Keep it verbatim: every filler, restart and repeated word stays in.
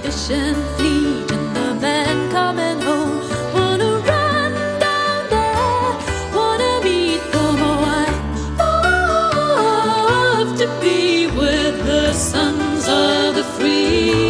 ocean fleet and the man coming home. Wanna run down there, wanna meet the white. Love to be with the sons of the free.